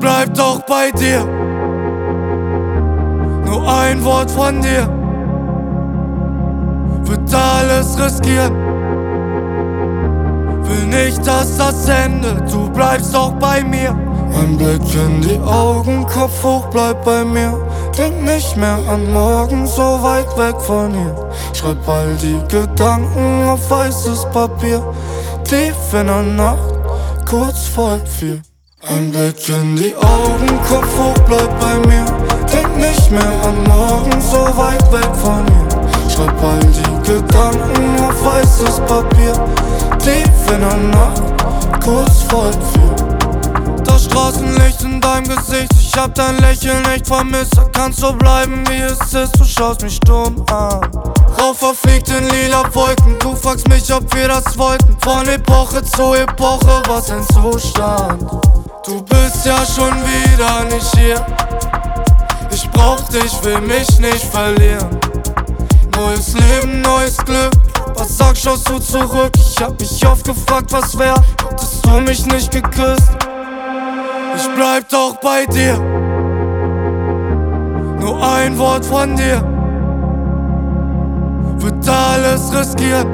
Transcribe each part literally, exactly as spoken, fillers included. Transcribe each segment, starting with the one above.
bleib doch bei dir. Nur ein Wort von dir wird alles riskieren. Will nicht, dass das endet, du bleibst doch bei mir. Ein Blick in die Augen, Kopf hoch, bleib bei mir. Denk nicht mehr an morgen, so weit weg von hier. Schreib all die Gedanken auf weißes Papier. Tief in der Nacht, kurz vor vier. Ein Blick in die Augen, Kopf hoch, bleib bei mir. Denk nicht mehr an morgen, so weit weg von hier. Schreib all die Gedanken auf weißes Papier. Tief in der Nacht, kurz vor vier. Das Straßenlicht in deinem Gesicht, ich hab dein Lächeln nicht vermisst. Da kannst du bleiben wie es ist, du schaust mich stumm an. Rauch verfliegt in lila Wolken, du fragst mich, ob wir das wollten. Von Epoche zu Epoche, was ein Zustand. Du bist ja schon wieder nicht hier. Ich brauch dich, will mich nicht verlieren. Neues Leben, neues Glück. Was sagst, schaust du zurück? Ich hab mich oft gefragt, was wär, hättest du mich nicht geküsst. Ich bleib doch bei dir. Nur ein Wort von dir wird alles riskieren.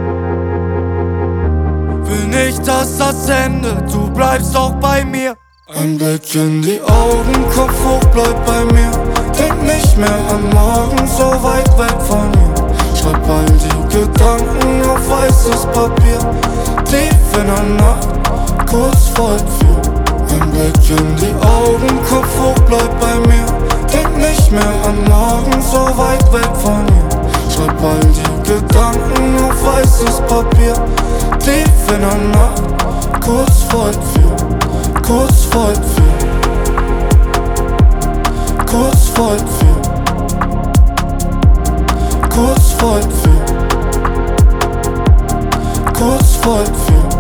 Will nicht, dass das endet, du bleibst doch bei mir. Ein Blick in die Augen, Kopf hoch, bleib bei mir. Denk nicht mehr an morgen, so weit weg von hier. Schreib all die Gedanken auf weißes Papier. Tief in der Nacht, kurz vor vier. Ein Blick in die Augen, Kopf hoch, bleib bei mir. Denk nicht mehr an morgen, so weit weg von hier. Schreib all die Gedanken auf weißes Papier. Tief in der Nacht, kurz vor vier. Kurz vor vier. Kurz vor vier. Kurz vor vier. Kurz vor vier.